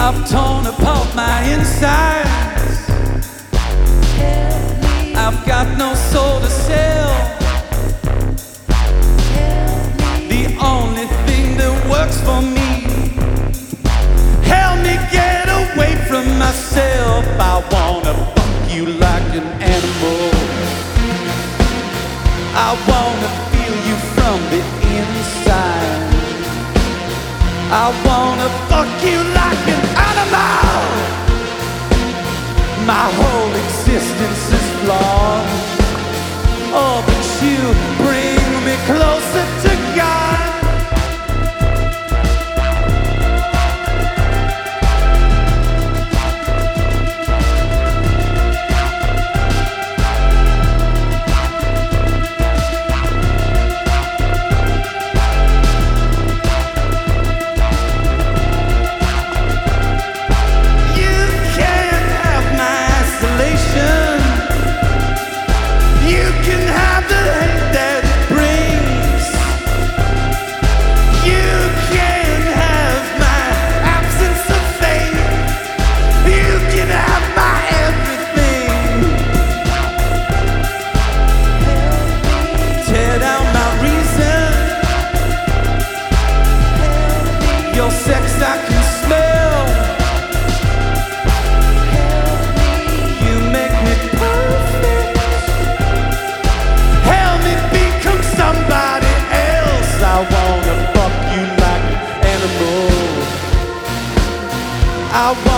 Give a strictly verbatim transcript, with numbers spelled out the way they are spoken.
I've torn apart my insides. I've got no soul to sell. The only thing that works for me, help me get away from myself. I wanna fuck you like an animal. I wanna feel you from the inside. I wanna fuck you like an animal. My whole existence is flawed. Oh, but you bring me closer to God. Your sex I can smell. You make me perfect. Help me become somebody else. I wanna fuck you like an animal. I